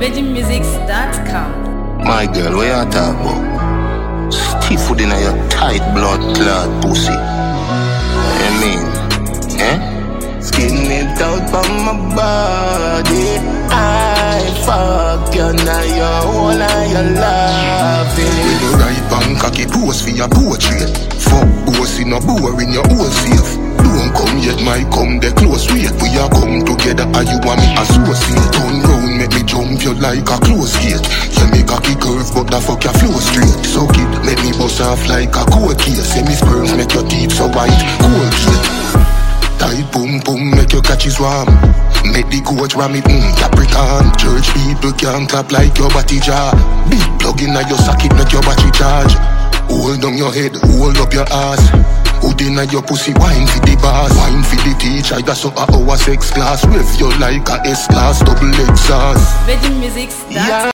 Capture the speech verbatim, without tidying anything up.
Virgin Musics dot com. My girl, where you talk about? Stiff food in your tight blood clot pussy. I mean, eh? Skin it out from my body. I fuck you now, your whole and your laughing. With the right bank, cocky pose for your portrait. Fuck boss in a boring, your whole safe. Don't come yet, my come the close wait. We are come together and you want me associate. Turn round, make me jump you like a close gate. You make a kick curve, but the fuck your flow straight. So kid, make me bust off like a cold case. Say me sperms make your teeth so white, cold gate. Tight boom boom, make your catches warm. Make the coach ram it, mm, Capricorn. Church people can't clap like your body jar. Big plug in your socket, make your battery charge. Hold on your head, hold up your ass. Hood inna your pussy, wine for the boss. Wine for the teacher, that's so a our sex class. Rev you like a S-class, double exhaust. Virgin Musics dot com.